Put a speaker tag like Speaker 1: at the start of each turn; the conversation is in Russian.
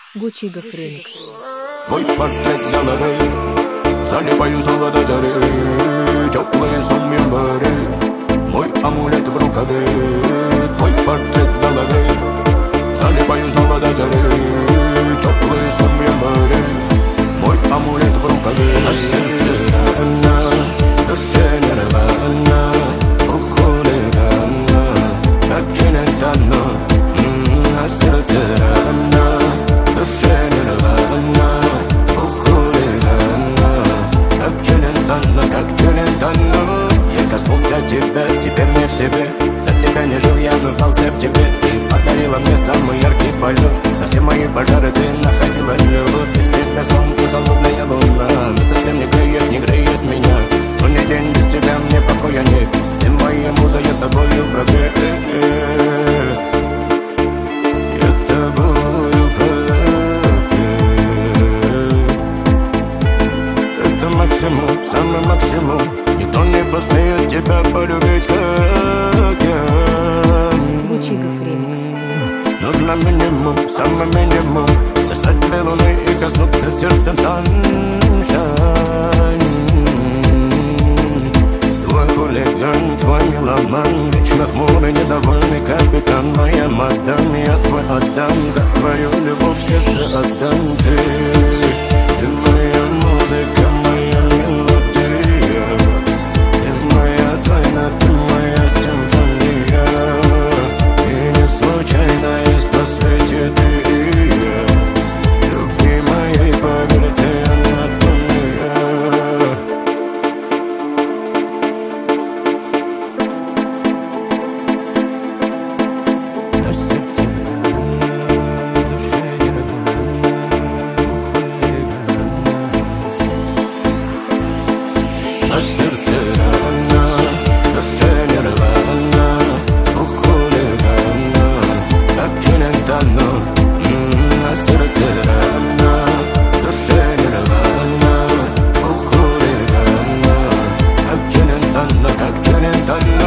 Speaker 1: Гучигов ремикс.
Speaker 2: Твой портрет на лаве, залипаю снова до зари. Теплые сон января, мой амулет в рукаве. Твой портрет на лаве, залипаю снова до зари. Теплые сон января, мой амулет в рукаве. На сердце рана, душе не рвана, уходит она, как кинет она. На сердце рана, душе не рвана, уходит она, как кинет она. Я коснулся тебя, теперь не в себе. До тебя не жил, я нуждался в тебе. Ты подарила мне самый яркий полет. На все мои пожары ты находила любовь. Без тебя солнце, холодная луна совсем не греет меня. Но ни день без тебя мне покоя нет. Ты моя муза, я тобою пропет. Я тобою пропет. Это максимум, самый максимум. Никто не посмеет тебя полюбить, как я.
Speaker 1: Гучигов ремикс.
Speaker 2: Нужно минимум, самый минимум. Достать до луны и коснуться сердцем sunshine. Твой хулиган, твой меломан, вечно хмурый, недовольный капитан. Моя мадам, я твой отдам. За твою любовь сердце отдам. Ты моя музыка, моя мелодия. Ты моя тайна, ты моя симфония. И не случайно есть на свете ты и я. Любви моей, поверь, ты анатомия. На сердце рана, душе не рвана, хулигана. На сердце рана, душе не рвана, хулигана, как кинет оно. На сердце рана, душе не рвана, хулигана, как кинет оно, как кинет оно.